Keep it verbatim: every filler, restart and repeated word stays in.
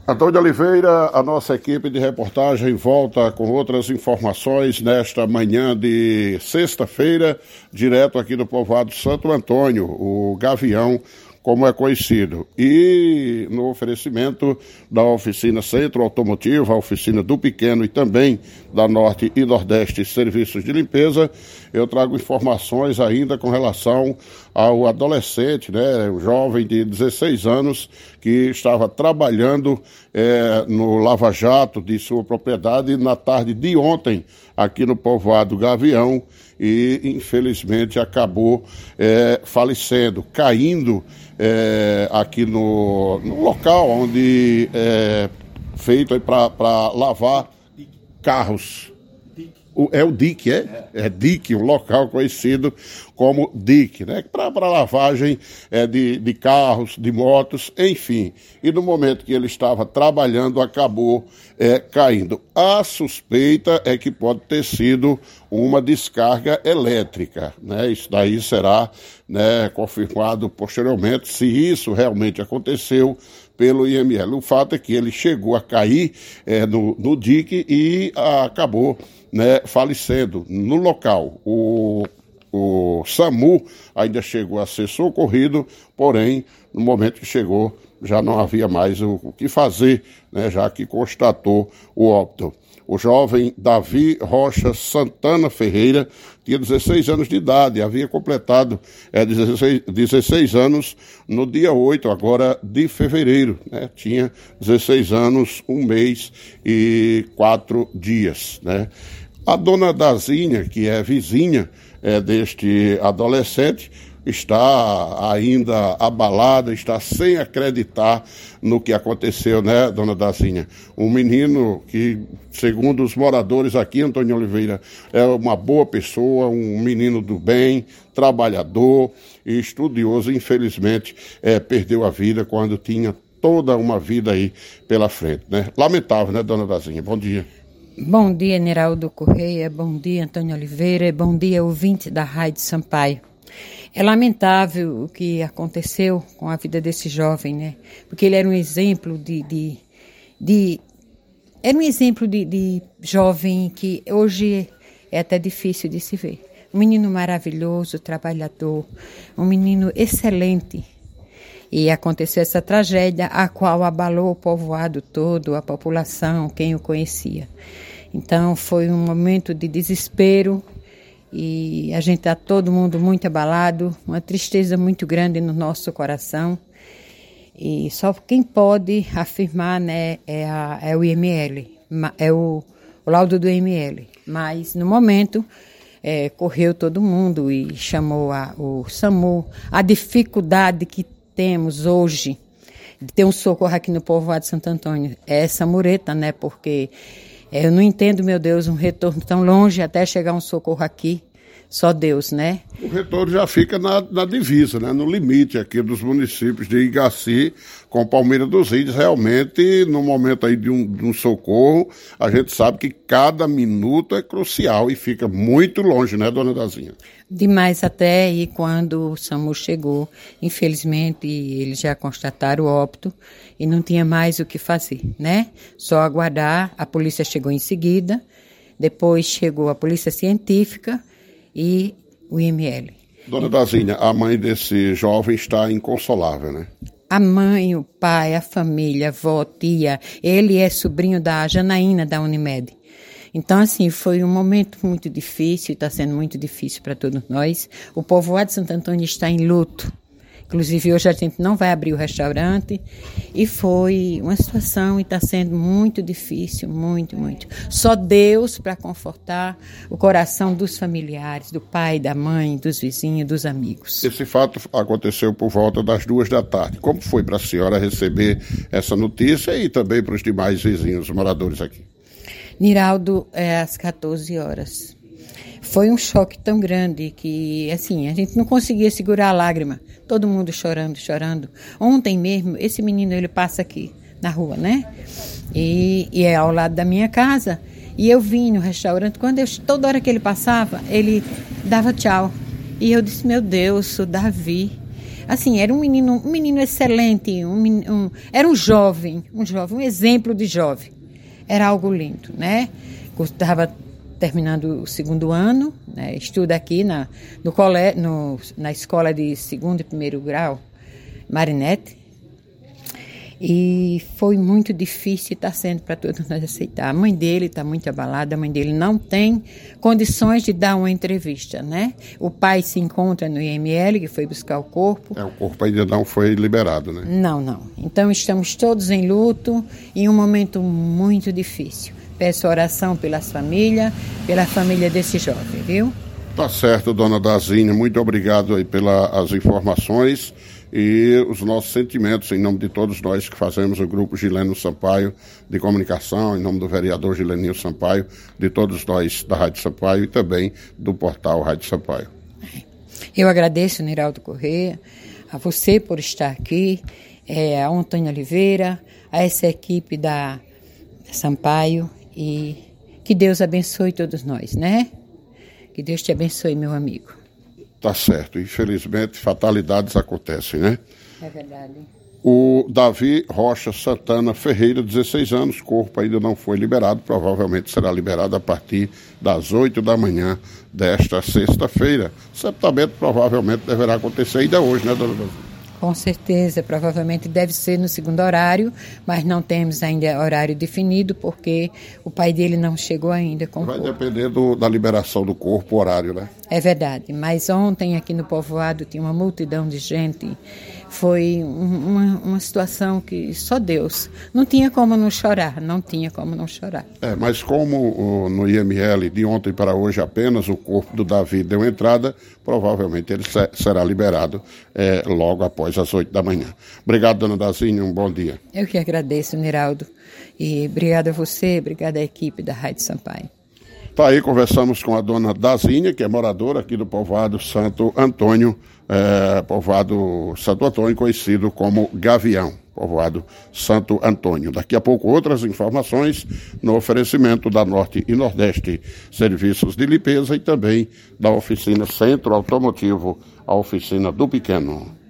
Antônio Oliveira, a nossa equipe de reportagem volta com outras informações nesta manhã de sexta-feira, direto aqui do povoado Santo Antônio, o Gavião, como é conhecido. E no oferecimento da oficina Centro Automotivo, a oficina do Pequeno e também da Norte e Nordeste Serviços de Limpeza, eu trago informações ainda com relação ao adolescente, né, um jovem de dezesseis anos que estava trabalhando é, no Lava Jato de sua propriedade na tarde de ontem aqui no povoado Gavião e infelizmente acabou é, falecendo, caindo é, aqui no, no local onde é feito para lavar carros. O, é o D I C, é? É D I C, um local conhecido como D I C, né? Para lavagem é, de, de carros, de motos, enfim. E no momento que ele estava trabalhando, acabou é, caindo. A suspeita é que pode ter sido uma descarga elétrica, né? Isso daí será, né, confirmado posteriormente, se isso realmente aconteceu pelo I M L. O fato é que ele chegou a cair é, no, no D I C e a, acabou, né, falecendo no local. O, o SAMU ainda chegou a ser socorrido, porém, no momento que chegou, já não havia mais o, o que fazer, né, já que constatou o óbito. O jovem Davi Rocha Santana Ferreira tinha dezesseis anos de idade, havia completado é, dezesseis, dezesseis anos no dia oito, agora de fevereiro, né? Tinha dezesseis anos, um mês e quatro dias, né? A dona Dazinha, que é vizinha é, deste adolescente, está ainda abalada, está sem acreditar no que aconteceu, né, dona Dazinha? Um menino que, segundo os moradores aqui, Antônio Oliveira, é uma boa pessoa, um menino do bem, trabalhador e estudioso, infelizmente, é, perdeu a vida quando tinha toda uma vida aí pela frente, né? Lamentável, né, dona Dazinha? Bom dia. Bom dia, Neraldo Correia, bom dia, Antônio Oliveira, bom dia, ouvinte da Rádio Sampaio. É lamentável o que aconteceu com a vida desse jovem, né? Porque ele era um exemplo de... de, de era um exemplo de, de jovem que hoje é até difícil de se ver. Um menino maravilhoso, trabalhador, um menino excelente. E aconteceu essa tragédia, a qual abalou o povoado todo, a população, quem o conhecia. Então foi um momento de desespero e a gente está todo mundo muito abalado, uma tristeza muito grande no nosso coração. E só quem pode afirmar, né, é, a, é o I M L, é o, o laudo do I M L. Mas no momento é, correu todo mundo e chamou a, o SAMU. A dificuldade que temos hoje de ter um socorro aqui no povoado de Santo Antônio é essa mureta, né? Porque eu não entendo, meu Deus, um retorno tão longe até chegar um socorro aqui. Só Deus, né? O retorno já fica na, na divisa, né? No limite aqui dos municípios de Igaci com Palmeira dos Índios. Realmente, no momento aí de um, de um socorro, a gente sabe que cada minuto é crucial e fica muito longe, né, dona Dazinha? Demais até, e quando o SAMU chegou, infelizmente, eles já constataram o óbito e não tinha mais o que fazer, né? Só aguardar, a polícia chegou em seguida, depois chegou a polícia científica e o I M L. Dona Dazinha, a mãe desse jovem está inconsolável, né? A mãe, o pai, a família, a avó, tia, ele é sobrinho da Janaína da Unimed. Então, assim, foi um momento muito difícil, está sendo muito difícil para todos nós. O povoado de Santo Antônio está em luto. Inclusive, hoje a gente não vai abrir o restaurante. E foi uma situação e está sendo muito difícil, muito, muito. Só Deus para confortar o coração dos familiares, do pai, da mãe, dos vizinhos, dos amigos. Esse fato aconteceu por volta das duas da tarde. Como foi para a senhora receber essa notícia e também para os demais vizinhos moradores aqui? Niraldo, é às quatorze horas. Foi um choque tão grande que, assim, a gente não conseguia segurar a lágrima. Todo mundo chorando, chorando. Ontem mesmo, esse menino, ele passa aqui na rua, né? E, e é ao lado da minha casa. E eu vim no restaurante, quando eu, toda hora que ele passava, ele dava tchau. E eu disse, meu Deus, o Davi. Assim, era um menino, um menino excelente, um, um, era um jovem, um jovem, um exemplo de jovem. Era algo lindo, né? Estava terminando o segundo ano, né? Estuda aqui na, no cole, no, na escola de segundo e primeiro grau, Marinette. E foi muito difícil, está sendo para todos nós aceitar. A mãe dele está muito abalada, a mãe dele não tem condições de dar uma entrevista, né? O pai se encontra no I M L, que foi buscar o corpo. É, o corpo ainda não foi liberado, né? Não, não. Então estamos todos em luto, em um momento muito difícil. Peço oração pelas famílias, pela família desse jovem, viu? Tá certo, dona Dazinha, muito obrigado aí pelas informações e os nossos sentimentos em nome de todos nós que fazemos o grupo Gileno Sampaio de comunicação, em nome do vereador Gileninho Sampaio, de todos nós da Rádio Sampaio e também do portal Rádio Sampaio. Eu agradeço, Niraldo Correia, a você por estar aqui, é, a Antônio Oliveira, a essa equipe da Sampaio e que Deus abençoe todos nós, né? Que Deus te abençoe, meu amigo. Tá certo. Infelizmente, fatalidades acontecem, né? É verdade. O Davi Rocha Santana Ferreira, dezesseis anos, corpo ainda não foi liberado, provavelmente será liberado a partir das oito da manhã desta sexta-feira. O sepultamento provavelmente deverá acontecer ainda hoje, né, dona Davi? Com certeza, provavelmente deve ser no segundo horário, mas não temos ainda horário definido, porque o pai dele não chegou ainda com Vai o corpo. depender do, da liberação do corpo, o horário, né? É verdade, mas ontem aqui no povoado tinha uma multidão de gente, foi uma, uma situação que só Deus, não tinha como não chorar, não tinha como não chorar. É, mas como o, no I M L de ontem para hoje apenas o corpo do Davi deu entrada, provavelmente ele se, será liberado é, logo após às oito da manhã. Obrigado, dona Dazinha, um bom dia. Eu que agradeço, Niraldo, e obrigada a você, obrigada à equipe da Rádio Sampaio. Tá aí, conversamos com a dona Dazinha, que é moradora aqui do povoado Santo Antônio, é, povoado Santo Antônio, conhecido como Gavião, povoado Santo Antônio. Daqui a pouco outras informações no oferecimento da Norte e Nordeste Serviços de Limpeza e também da oficina Centro Automotivo, a oficina do Pequeno.